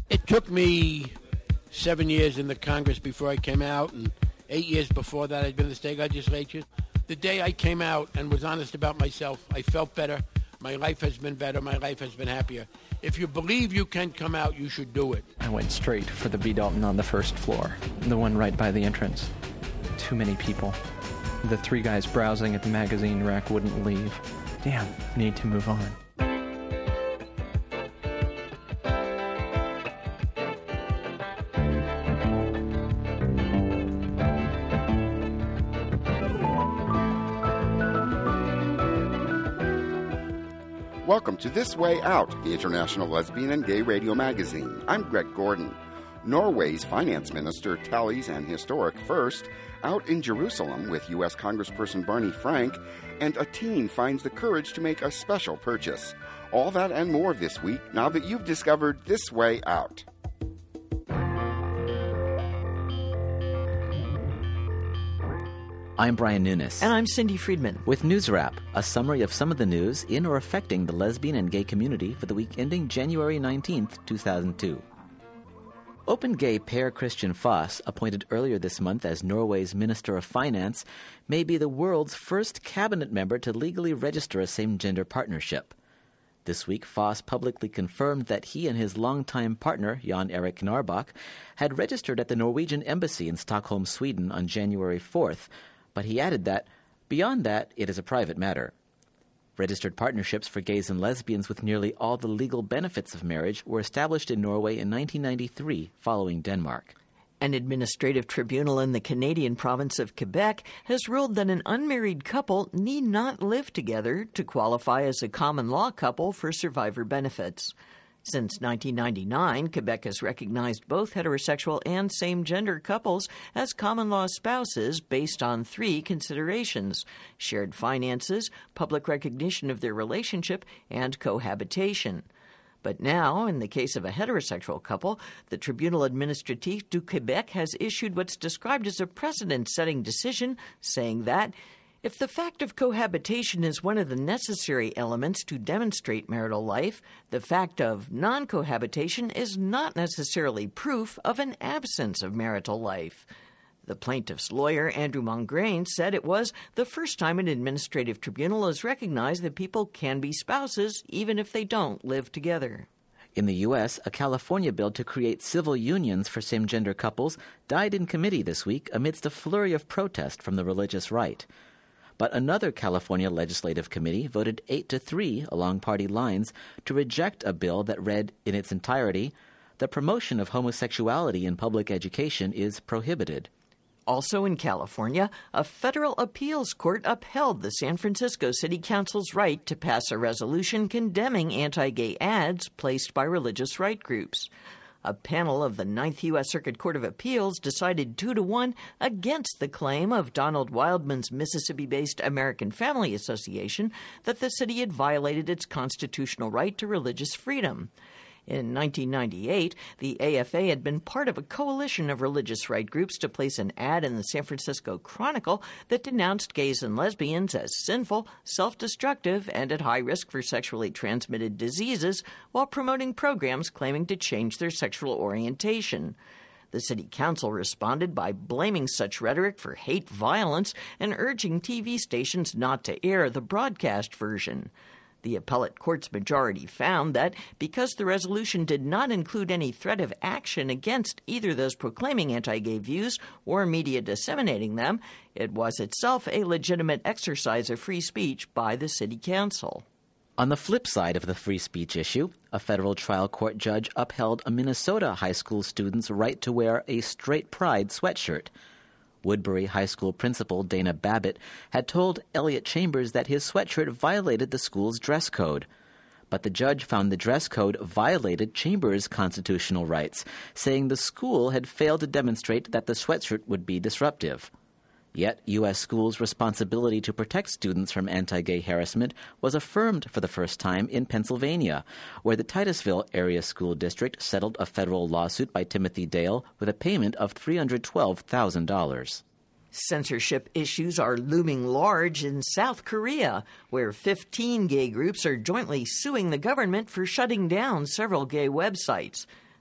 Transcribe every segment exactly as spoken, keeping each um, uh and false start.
It took me seven years in the Congress before I came out, and eight years before that I'd been in the state legislature. The day I came out and was honest about myself, I felt better. My life has been better. My life has been happier. If you believe you can come out, you should do it. I went straight for the B. Dalton on the first floor, the one right by the entrance. Too many people. The three guys browsing at the magazine rack wouldn't leave. Damn, need to move on. Welcome to This Way Out, the international lesbian and gay radio magazine. I'm Greg Gordon. Norway's finance minister tallies an historic first out in Jerusalem with U S Congressperson Barney Frank, and a teen finds the courage to make a special purchase. All that and more this week, now that you've discovered This Way Out. I'm Brian Nunes. And I'm Cindy Friedman. With News Wrap, a summary of some of the news in or affecting the lesbian and gay community for the week ending January nineteenth, two thousand two. Open gay Per Christian Foss, appointed earlier this month as Norway's Minister of Finance, may be the world's first cabinet member to legally register a same-gender partnership. This week, Foss publicly confirmed that he and his longtime partner, Jan Erik Narbakk, had registered at the Norwegian Embassy in Stockholm, Sweden on January fourth, but he added that, beyond that, it is a private matter. Registered partnerships for gays and lesbians with nearly all the legal benefits of marriage were established in Norway in nineteen ninety-three, following Denmark. An administrative tribunal in the Canadian province of Quebec has ruled that an unmarried couple need not live together to qualify as a common law couple for survivor benefits. Since nineteen ninety-nine, Quebec has recognized both heterosexual and same-gender couples as common-law spouses based on three considerations: shared finances, public recognition of their relationship, and cohabitation. But now, in the case of a heterosexual couple, the Tribunal Administratif du Québec has issued what's described as a precedent-setting decision, saying that if the fact of cohabitation is one of the necessary elements to demonstrate marital life, the fact of non-cohabitation is not necessarily proof of an absence of marital life. The plaintiff's lawyer, Andrew Mongrain, said it was the first time an administrative tribunal has recognized that people can be spouses even if they don't live together. In the U S, a California bill to create civil unions for same-gender couples died in committee this week amidst a flurry of protest from the religious right. But another California legislative committee voted eight to three along party lines to reject a bill that read in its entirety, "The promotion of homosexuality in public education is prohibited." Also in California, a federal appeals court upheld the San Francisco City Council's right to pass a resolution condemning anti-gay ads placed by religious right groups. A panel of the Ninth U S Circuit Court of Appeals decided two to one against the claim of Donald Wildman's Mississippi-based American Family Association that the city had violated its constitutional right to religious freedom. In nineteen ninety-eight, the A F A had been part of a coalition of religious right groups to place an ad in the San Francisco Chronicle that denounced gays and lesbians as sinful, self-destructive, and at high risk for sexually transmitted diseases, while promoting programs claiming to change their sexual orientation. The city council responded by blaming such rhetoric for hate violence and urging T V stations not to air the broadcast version. The appellate court's majority found that because the resolution did not include any threat of action against either those proclaiming anti-gay views or media disseminating them, it was itself a legitimate exercise of free speech by the city council. On the flip side of the free speech issue, a federal trial court judge upheld a Minnesota high school student's right to wear a straight pride sweatshirt. Woodbury High School principal Dana Babbitt had told Elliot Chambers that his sweatshirt violated the school's dress code. But the judge found the dress code violated Chambers' constitutional rights, saying the school had failed to demonstrate that the sweatshirt would be disruptive. Yet U S schools' responsibility to protect students from anti-gay harassment was affirmed for the first time in Pennsylvania, where the Titusville Area School District settled a federal lawsuit by Timothy Dale with a payment of three hundred twelve thousand dollars. Censorship issues are looming large in South Korea, where fifteen gay groups are jointly suing the government for shutting down several gay websites.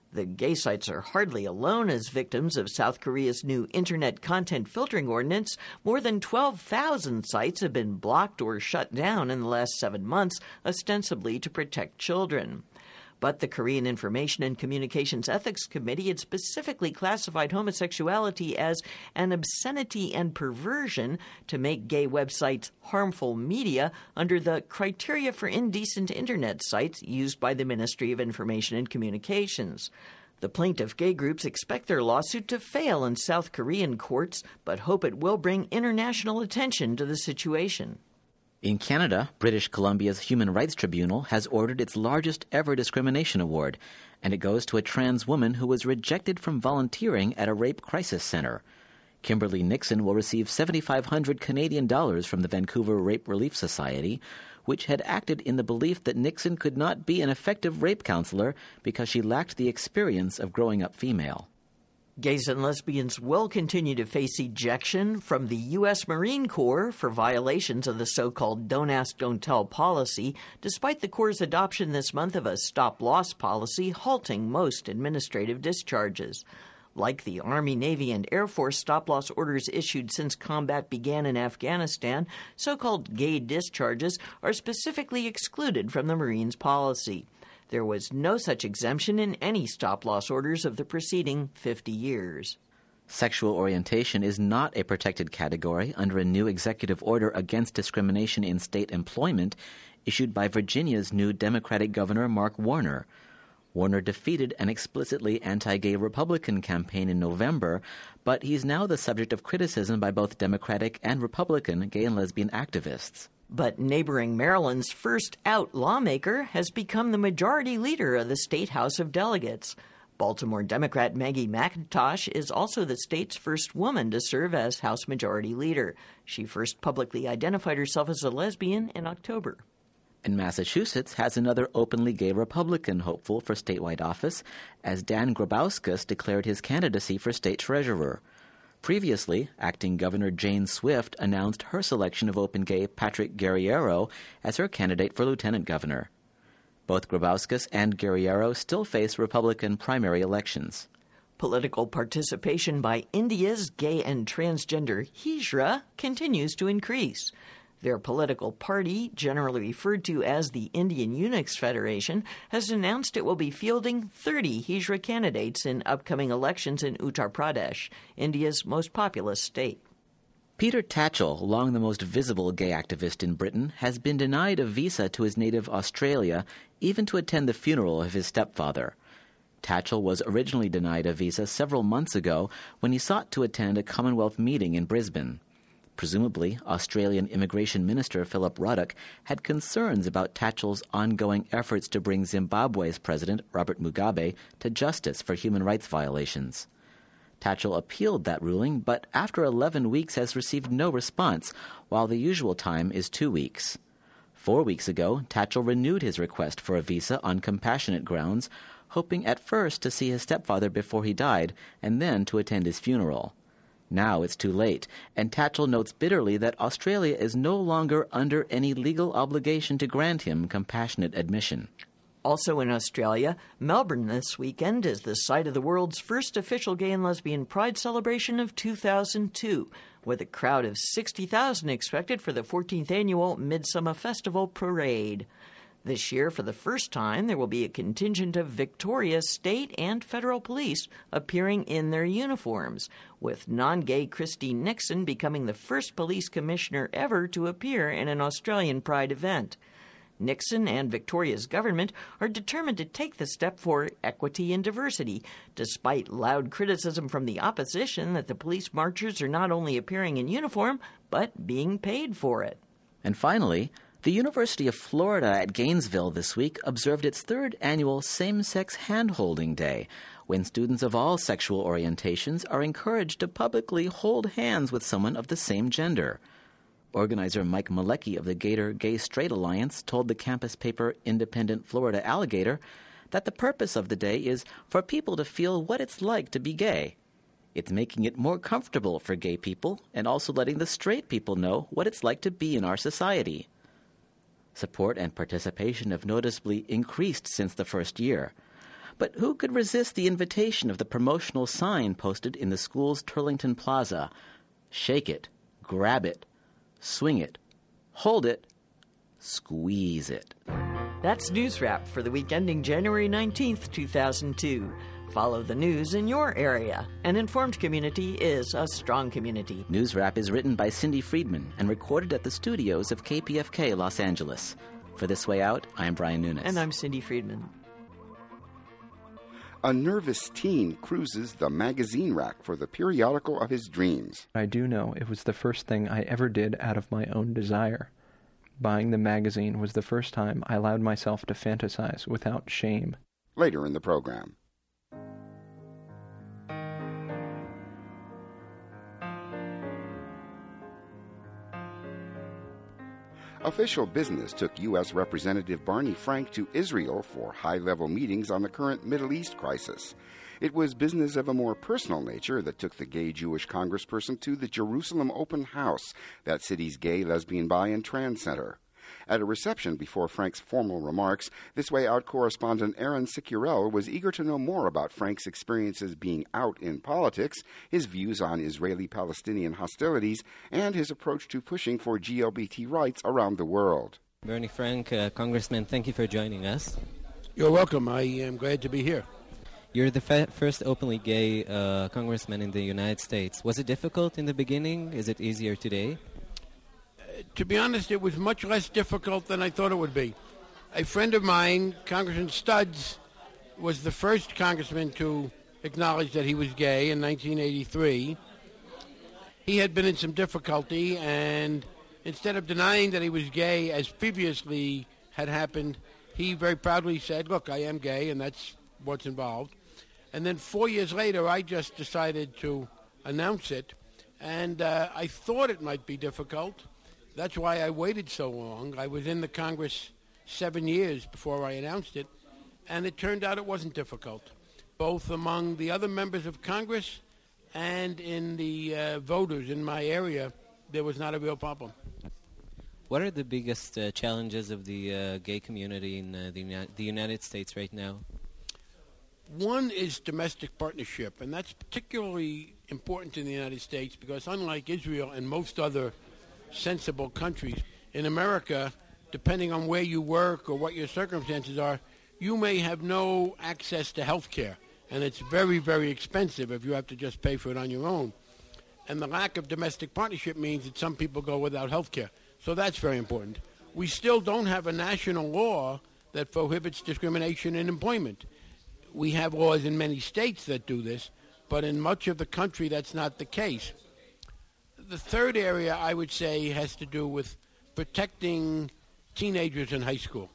The gay sites are hardly alone as victims of South Korea's new internet content filtering ordinance. More than twelve thousand sites have been blocked or shut down in the last seven months, ostensibly to protect children. But the Korean Information and Communications Ethics Committee had specifically classified homosexuality as an obscenity and perversion to make gay websites harmful media under the criteria for indecent internet sites used by the Ministry of Information and Communications. The plaintiff gay groups expect their lawsuit to fail in South Korean courts, but hope it will bring international attention to the situation. In Canada, British Columbia's Human Rights Tribunal has ordered its largest ever discrimination award, and it goes to a trans woman who was rejected from volunteering at a rape crisis center. Kimberly Nixon will receive seven thousand five hundred Canadian dollars from the Vancouver Rape Relief Society, which had acted in the belief that Nixon could not be an effective rape counselor because she lacked the experience of growing up female. Gays and lesbians will continue to face ejection from the U S Marine Corps for violations of the so-called Don't Ask, Don't Tell policy, despite the Corps' adoption this month of a stop-loss policy halting most administrative discharges. Like the Army, Navy, and Air Force stop-loss orders issued since combat began in Afghanistan, so-called gay discharges are specifically excluded from the Marines' policy. There was no such exemption in any stop-loss orders of the preceding fifty years. Sexual orientation is not a protected category under a new executive order against discrimination in state employment issued by Virginia's new Democratic Governor Mark Warner. Warner defeated an explicitly anti-gay Republican campaign in November, but he's now the subject of criticism by both Democratic and Republican gay and lesbian activists. But neighboring Maryland's first out lawmaker has become the majority leader of the State House of Delegates. Baltimore Democrat Maggie McIntosh is also the state's first woman to serve as House Majority Leader. She first publicly identified herself as a lesbian in October. And Massachusetts has another openly gay Republican hopeful for statewide office, as Dan Grabowskis declared his candidacy for state treasurer. Previously, acting Governor Jane Swift announced her selection of open gay Patrick Guerriero as her candidate for lieutenant governor. Both Grabowskis and Guerriero still face Republican primary elections. Political participation by India's gay and transgender Hijra continues to increase. Their political party, generally referred to as the Indian Eunuchs Federation, has announced it will be fielding thirty Hijra candidates in upcoming elections in Uttar Pradesh, India's most populous state. Peter Tatchell, long the most visible gay activist in Britain, has been denied a visa to his native Australia, even to attend the funeral of his stepfather. Tatchell was originally denied a visa several months ago when he sought to attend a Commonwealth meeting in Brisbane. Presumably, Australian Immigration Minister Philip Ruddock had concerns about Tatchell's ongoing efforts to bring Zimbabwe's President, Robert Mugabe, to justice for human rights violations. Tatchell appealed that ruling, but after eleven weeks has received no response, while the usual time is two weeks. Four weeks ago, Tatchell renewed his request for a visa on compassionate grounds, hoping at first to see his stepfather before he died, and then to attend his funeral. Now it's too late, and Tatchell notes bitterly that Australia is no longer under any legal obligation to grant him compassionate admission. Also in Australia, Melbourne this weekend is the site of the world's first official gay and lesbian pride celebration of two thousand two, with a crowd of sixty thousand expected for the fourteenth annual Midsummer Festival Parade. This year, for the first time, there will be a contingent of Victoria state and federal police appearing in their uniforms, with non-gay Christine Nixon becoming the first police commissioner ever to appear in an Australian Pride event. Nixon and Victoria's government are determined to take the step for equity and diversity, despite loud criticism from the opposition that the police marchers are not only appearing in uniform, but being paid for it. And finally, the University of Florida at Gainesville this week observed its third annual Same-Sex Hand-Holding Day, when students of all sexual orientations are encouraged to publicly hold hands with someone of the same gender. Organizer Mike Malecki of the Gator Gay Straight Alliance told the campus paper Independent Florida Alligator that the purpose of the day is for people to feel what it's like to be gay. It's making it more comfortable for gay people and also letting the straight people know what it's like to be in our society. Support and participation have noticeably increased since the first year. But who could resist the invitation of the promotional sign posted in the school's Turlington Plaza? Shake it, grab it, swing it, hold it, squeeze it. That's News Wrap for the week ending January nineteenth, two thousand two. Follow the news in your area. An informed community is a strong community. News Wrap is written by Cindy Friedman and recorded at the studios of K P F K Los Angeles. For This Way Out, I'm Brian Nunes. And I'm Cindy Friedman. A nervous teen cruises the magazine rack for the periodical of his dreams. I do know it was the first thing I ever did out of my own desire. Buying the magazine was the first time I allowed myself to fantasize without shame. Later in the program. Official business took U S Representative Barney Frank to Israel for high-level meetings on the current Middle East crisis. It was business of a more personal nature that took the gay Jewish congressperson to the Jerusalem Open House, that city's gay, lesbian, bi, and trans center. At a reception before Frank's formal remarks, This Way Out correspondent Aaron Sicurel was eager to know more about Frank's experiences being out in politics, his views on Israeli-Palestinian hostilities, and his approach to pushing for G L B T rights around the world. Bernie Frank, uh, Congressman, thank you for joining us. You're welcome. I am glad to be here. You're the fa- first openly gay uh, congressman in the United States. Was it difficult in the beginning? Is it easier today? To be honest, it was much less difficult than I thought it would be. A friend of mine, Congressman Studs, was the first congressman to acknowledge that he was gay in nineteen eighty-three. He had been in some difficulty, and instead of denying that he was gay, as previously had happened, he very proudly said, look, I am gay, and that's what's involved. And then four years later, I just decided to announce it, and uh, I thought it might be difficult. That's why I waited so long. I was in the Congress seven years before I announced it, and it turned out it wasn't difficult, both among the other members of Congress and in the uh, voters in my area. There was not a real problem. What are the biggest uh, challenges of the uh, gay community in uh, the, Uni- the United States right now? One is domestic partnership, and that's particularly important in the United States because unlike Israel and most other sensible countries, in America, depending on where you work or what your circumstances are, you may have no access to health care, and it's very, very expensive if you have to just pay for it on your own. And the lack of domestic partnership means that some people go without health care. So that's very important. We still don't have a national law that prohibits discrimination in employment. We have laws in many states that do this, but in much of the country that's not the case. The third area, I would say, has to do with protecting teenagers in high school.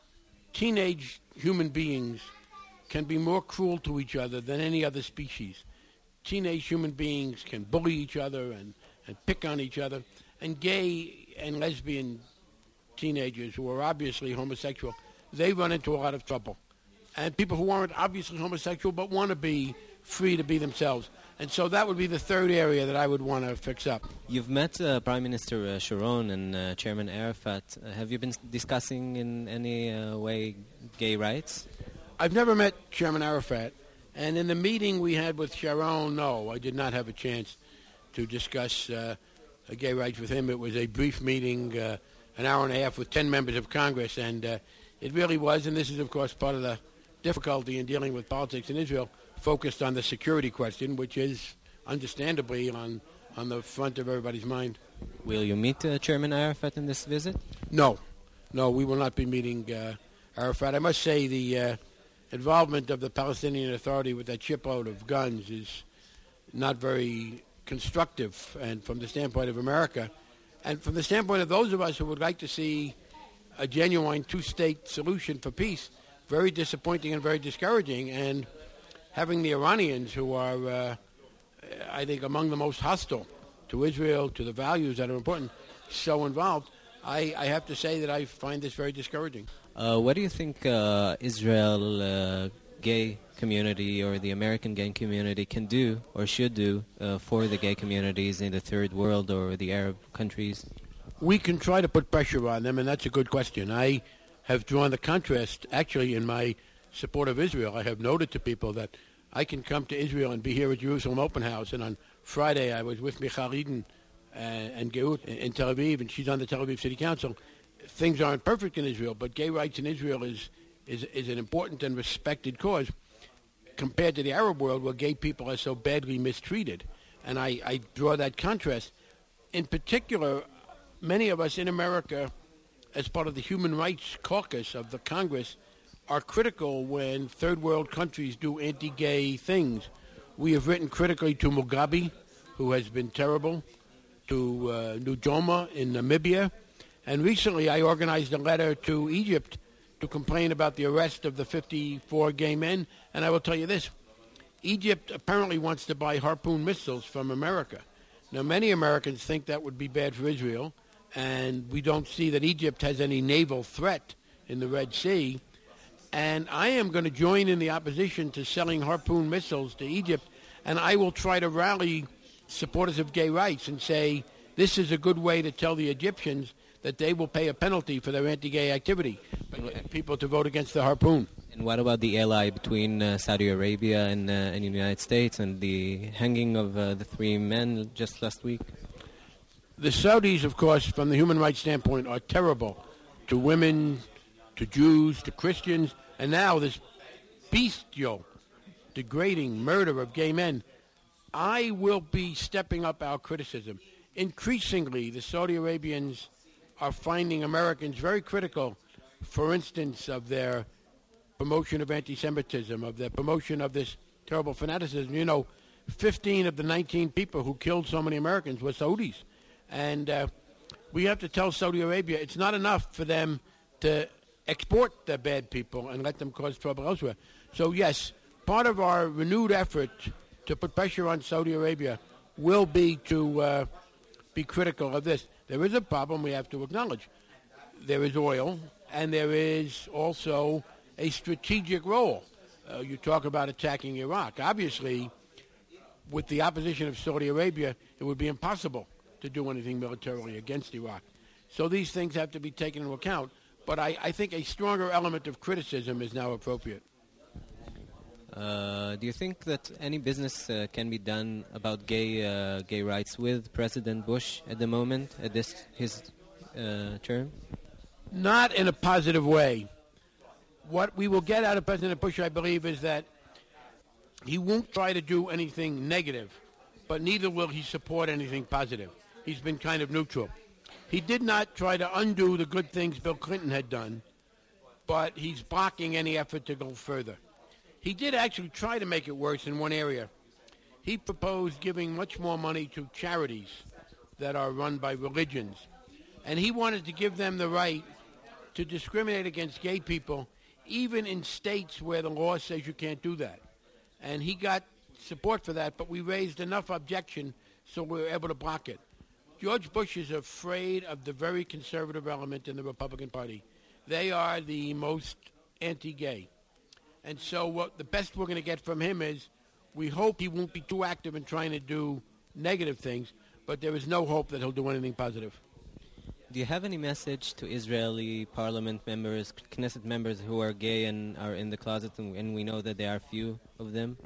Teenage human beings can be more cruel to each other than any other species. Teenage human beings can bully each other and, and pick on each other. And gay and lesbian teenagers who are obviously homosexual, they run into a lot of trouble. And people who aren't obviously homosexual but want to be free to be themselves. And so that would be the third area that I would want to fix up. You've met uh, Prime Minister uh, Sharon and uh, Chairman Arafat. Uh, have you been discussing in any uh, way gay rights? I've never met Chairman Arafat. And in the meeting we had with Sharon, no, I did not have a chance to discuss uh, gay rights with him. It was a brief meeting, uh, an hour and a half with ten members of Congress. And uh, it really was, and this is, of course, part of the difficulty in dealing with politics in Israel, focused on the security question, which is understandably on, on the front of everybody's mind. Will you meet uh, Chairman Arafat in this visit? No. No, we will not be meeting uh, Arafat. I must say the uh, involvement of the Palestinian Authority with that shipload of guns is not very constructive, and from the standpoint of America, and from the standpoint of those of us who would like to see a genuine two-state solution for peace, very disappointing and very discouraging. And having the Iranians, who are, uh, I think, among the most hostile to Israel, to the values that are important, so involved, I, I have to say that I find this very discouraging. Uh, what do you think uh, Israel uh, gay community or the American gay community can do or should do uh, for the gay communities in the third world or the Arab countries? We can try to put pressure on them, and that's a good question. I have drawn the contrast, actually, in my support of Israel. I have noted to people that I can come to Israel and be here at Jerusalem Open House, and on Friday I was with Michal Eden uh, and Geut in, in Tel Aviv, and she's on the Tel Aviv City Council. Things aren't perfect in Israel, but gay rights in Israel is, is, is an important and respected cause compared to the Arab world where gay people are so badly mistreated. And I, I draw that contrast. In particular, many of us in America, as part of the Human Rights Caucus of the Congress, are critical when third world countries do anti-gay things. We have written critically to Mugabe, who has been terrible, to uh, Nujoma in Namibia, and recently I organized a letter to Egypt to complain about the arrest of the fifty-four gay men, and I will tell you this. Egypt apparently wants to buy Harpoon missiles from America. Now, many Americans think that would be bad for Israel, and we don't see that Egypt has any naval threat in the Red Sea. And I am going to join in the opposition to selling Harpoon missiles to Egypt, and I will try to rally supporters of gay rights and say this is a good way to tell the Egyptians that they will pay a penalty for their anti-gay activity, but people to vote against the Harpoon. And what about the ally between uh, Saudi Arabia and, uh, and the United States and the hanging of uh, the three men just last week? The Saudis, of course, from the human rights standpoint, are terrible to women, to Jews, to Christians, and now this bestial, degrading murder of gay men. I will be stepping up our criticism. Increasingly, the Saudi Arabians are finding Americans very critical, for instance, of their promotion of anti-Semitism, of their promotion of this terrible fanaticism. You know, fifteen of the nineteen people who killed so many Americans were Saudis. And uh, we have to tell Saudi Arabia it's not enough for them to export their bad people and let them cause trouble elsewhere. So, yes, part of our renewed effort to put pressure on Saudi Arabia will be to uh, be critical of this. There is a problem we have to acknowledge. There is oil, and there is also a strategic role. Uh, you talk about attacking Iraq. Obviously, with the opposition of Saudi Arabia, it would be impossible to do anything militarily against Iraq. So these things have to be taken into account. But I, I think a stronger element of criticism is now appropriate. Uh, do you think that any business uh, can be done about gay uh, gay rights with President Bush at the moment, at this his uh, term? Not in a positive way. What we will get out of President Bush, I believe, is that he won't try to do anything negative, but neither will he support anything positive. He's been kind of neutral. He did not try to undo the good things Bill Clinton had done, but he's blocking any effort to go further. He did actually try to make it worse in one area. He proposed giving much more money to charities that are run by religions, and he wanted to give them the right to discriminate against gay people, even in states where the law says you can't do that. And he got support for that, but we raised enough objection so we were able to block it. George Bush is afraid of the very conservative element in the Republican Party. They are the most anti-gay. And so what the best we're going to get from him is we hope he won't be too active in trying to do negative things, but there is no hope that he'll do anything positive. Do you have any message to Israeli parliament members, Knesset members who are gay and are in the closet, and, and we know that there are few of them?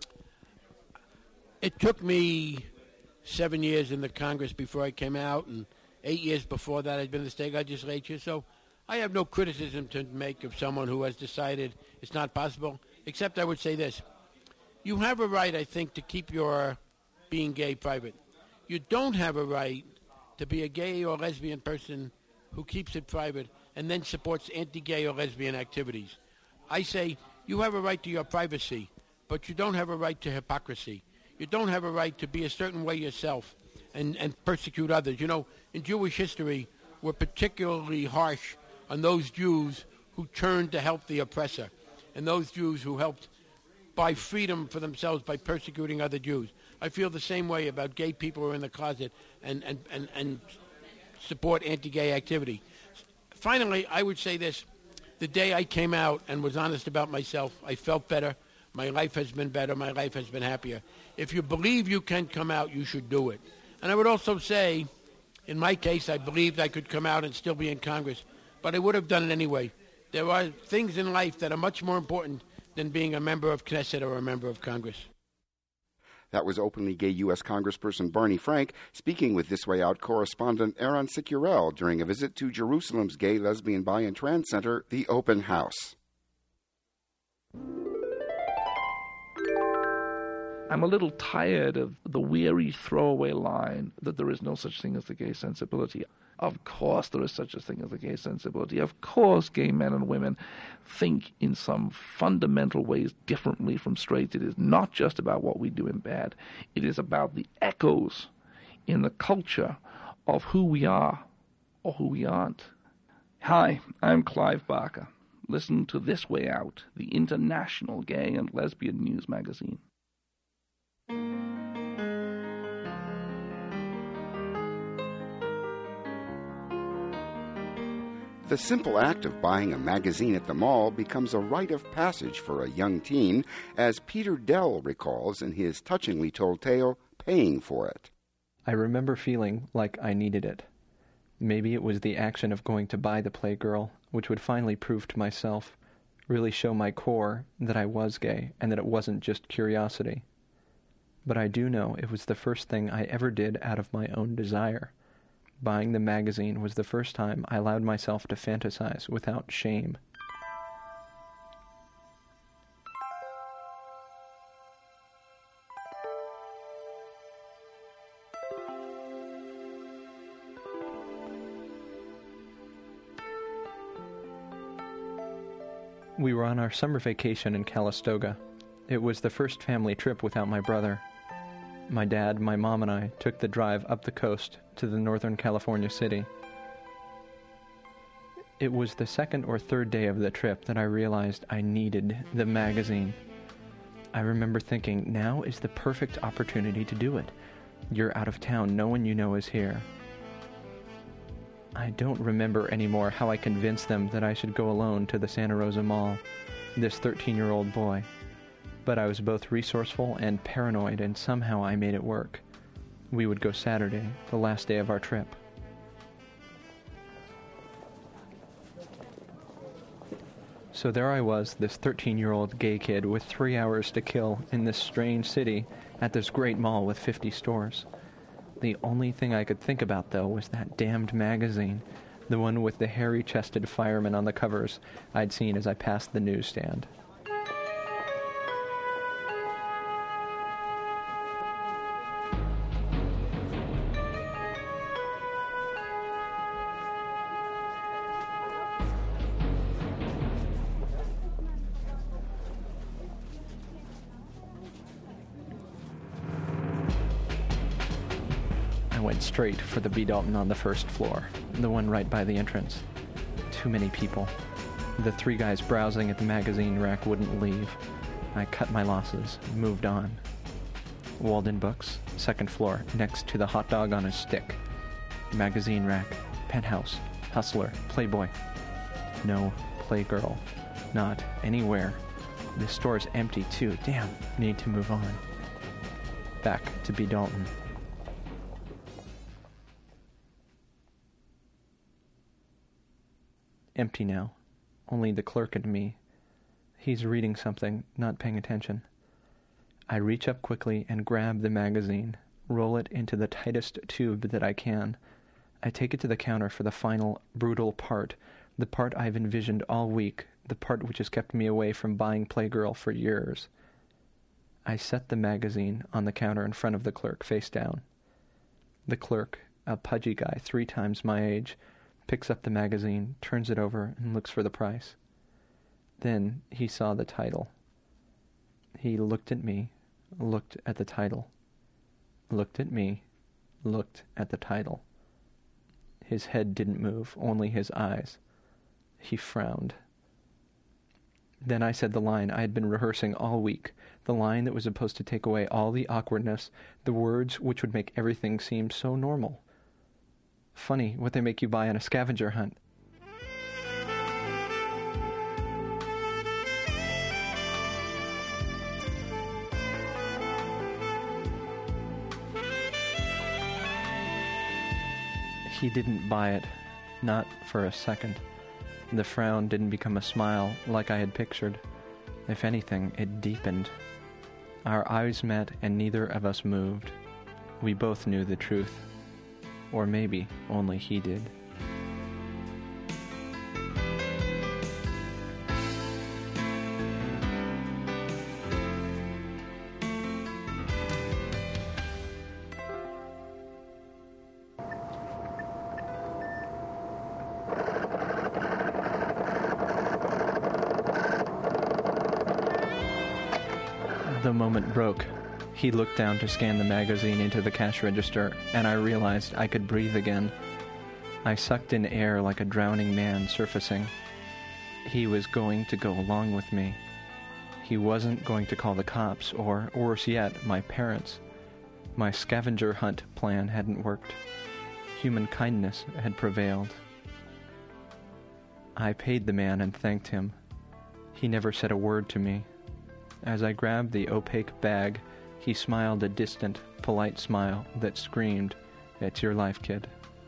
It took me seven years in the Congress before I came out, and eight years before that I'd been in the state legislature, so I have no criticism to make of someone who has decided it's not possible, except I would say this. You have a right, I think, to keep your being gay private. You don't have a right to be a gay or lesbian person who keeps it private and then supports anti-gay or lesbian activities. I say you have a right to your privacy, but you don't have a right to hypocrisy. You don't have a right to be a certain way yourself and, and persecute others. You know, in Jewish history, we're particularly harsh on those Jews who turned to help the oppressor and those Jews who helped buy freedom for themselves by persecuting other Jews. I feel the same way about gay people who are in the closet and, and, and, and support anti-gay activity. Finally, I would say this. The day I came out and was honest about myself, I felt better. My life has been better. My life has been happier. If you believe you can come out, you should do it. And I would also say, in my case, I believed I could come out and still be in Congress, but I would have done it anyway. There are things in life that are much more important than being a member of Knesset or a member of Congress. That was openly gay U S Congressperson Barney Frank speaking with This Way Out correspondent Aaron Sicurel during a visit to Jerusalem's Gay, Lesbian, Bi, and Trans Center, the Open House. I'm a little tired of the weary throwaway line that there is no such thing as the gay sensibility. Of course there is such a thing as the gay sensibility. Of course gay men and women think in some fundamental ways differently from straights. It is not just about what we do in bed. It is about the echoes in the culture of who we are or who we aren't. Hi, I'm Clive Barker. Listen to This Way Out, the international gay and lesbian news magazine. The simple act of buying a magazine at the mall becomes a rite of passage for a young teen, as Peter Dell recalls in his touchingly told tale, Paying for It. I remember feeling like I needed it. Maybe it was the action of going to buy the Playgirl, which would finally prove to myself, really show my core that I was gay and that it wasn't just curiosity. But I do know it was the first thing I ever did out of my own desire. Buying the magazine was the first time I allowed myself to fantasize without shame. We were on our summer vacation in Calistoga. It was the first family trip without my brother. My dad, my mom, and I took the drive up the coast to the Northern California city. It was the second or third day of the trip that I realized I needed the magazine. I remember thinking, now is the perfect opportunity to do it. You're out of town, no one you know is here. I don't remember anymore how I convinced them that I should go alone to the Santa Rosa Mall, this thirteen-year-old boy. But I was both resourceful and paranoid, and somehow I made it work. We would go Saturday, the last day of our trip. So there I was, this thirteen-year-old gay kid with three hours to kill in this strange city at this great mall with fifty stores. The only thing I could think about, though, was that damned magazine, the one with the hairy-chested fireman on the covers I'd seen as I passed the newsstand. I went straight for the B. Dalton on the first floor, the one right by the entrance. Too many people. The three guys browsing at the magazine rack wouldn't leave. I cut my losses, moved on. Walden Books, second floor, next to the hot dog on a stick. Magazine rack, Penthouse, Hustler, Playboy. No Playgirl. Not anywhere. The store's empty too. Damn, need to move on. Back to B. Dalton. Empty now. Only the clerk and me. He's reading something, not paying attention. I reach up quickly and grab the magazine, roll it into the tightest tube that I can. I take it to the counter for the final, brutal part, the part I've envisioned all week, the part which has kept me away from buying Playgirl for years. I set the magazine on the counter in front of the clerk, face down. The clerk, a pudgy guy three times my age, picks up the magazine, turns it over, and looks for the price. Then he saw the title. He looked at me, looked at the title, looked at me, looked at the title. His head didn't move, only his eyes. He frowned. Then I said the line I had been rehearsing all week, the line that was supposed to take away all the awkwardness, the words which would make everything seem so normal. Funny what they make you buy on a scavenger hunt. He didn't buy it, not for a second. The frown didn't become a smile like I had pictured. If anything, it deepened. Our eyes met and neither of us moved. We both knew the truth. Or maybe only he did. The moment broke. He looked down to scan the magazine into the cash register, and I realized I could breathe again. I sucked in air like a drowning man surfacing. He was going to go along with me. He wasn't going to call the cops, or, worse yet, my parents. My scavenger hunt plan hadn't worked. Human kindness had prevailed. I paid the man and thanked him. He never said a word to me. As I grabbed the opaque bag, he smiled a distant, polite smile that screamed, "It's your life, kid."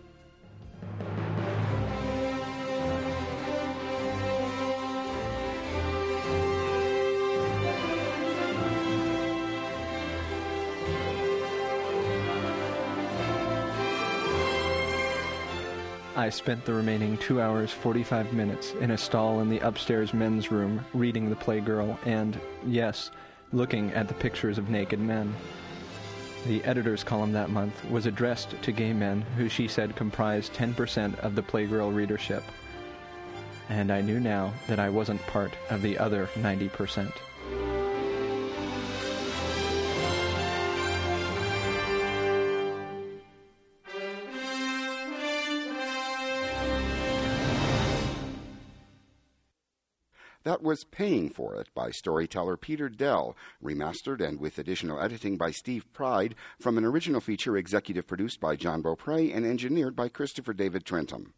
I spent the remaining two hours forty-five minutes in a stall in the upstairs men's room reading The Playgirl and, yes, looking at the pictures of naked men. The editor's column that month was addressed to gay men who she said comprised ten percent of the Playgirl readership. And I knew now that I wasn't part of the other ninety percent. That was Paying for It by storyteller Peter Dell, remastered and with additional editing by Steve Pride, from an original feature executive produced by John Beaupre and engineered by Christopher David Trentham.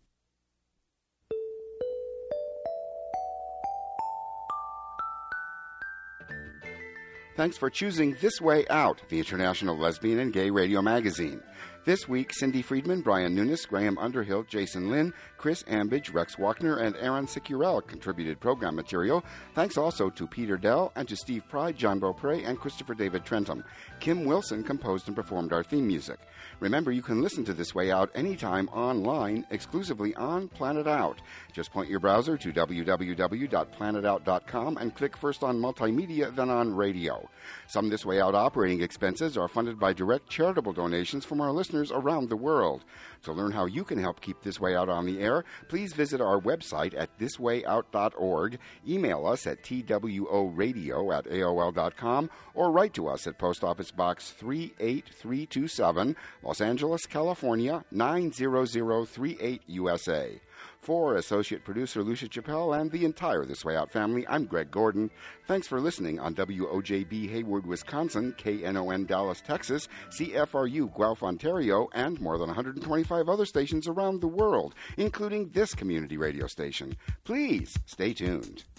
Thanks for choosing This Way Out, the International Lesbian and Gay Radio Magazine. This week, Cindy Friedman, Brian Nunes, Graham Underhill, Jason Lynn, Chris Ambidge, Rex Walkner, and Aaron Sicurel contributed program material. Thanks also to Peter Dell and to Steve Pride, John Beaupre, and Christopher David Trentham. Kim Wilson composed and performed our theme music. Remember, you can listen to This Way Out anytime online, exclusively on Planet Out. Just point your browser to w w w dot planet out dot com and click first on multimedia, then on radio. Some This Way Out operating expenses are funded by direct charitable donations from our listeners around the world. To learn how you can help keep This Way Out on the air, please visit our website at this way out dot org, email us at t w o radio at a o l dot com, or write to us at Post Office Box three eight three two seven, Los Angeles, California, nine zero zero three eight, U S A. For Associate Producer Lucia Chappelle and the entire This Way Out family, I'm Greg Gordon. Thanks for listening on W O J B Hayward, Wisconsin, K N O N Dallas, Texas, C F R U Guelph, Ontario, and more than one hundred twenty-five other stations around the world, including this community radio station. Please stay tuned.